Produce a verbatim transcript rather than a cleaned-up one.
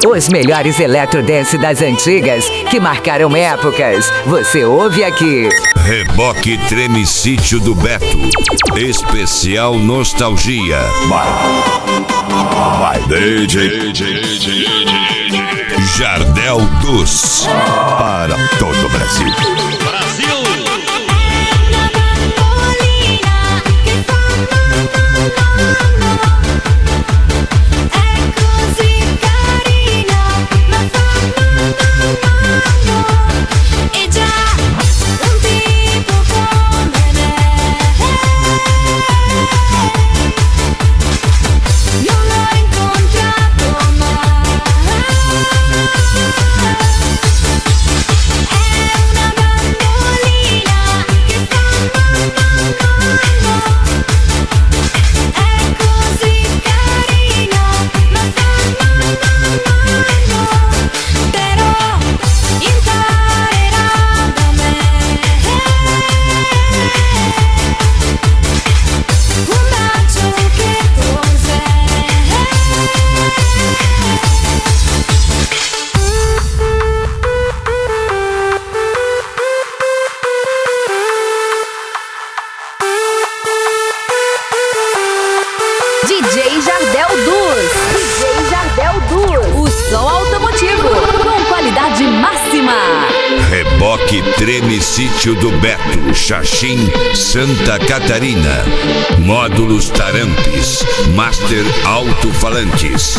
Os melhores electrodance das antigas que marcaram épocas. Você ouve aqui. Reboque Treme Sítio do Beto. Especial Nostalgia. Vai. Vai, D J. D J. D J. Jardel dos. Para todo o Brasil. Brasil. D J Jardel dos. D J Jardel dos. O som automotivo com qualidade máxima. Reboque Treme Sítio do Beto, Xaxim, Santa Catarina. Módulos Tarampes, Master Alto-Falantes.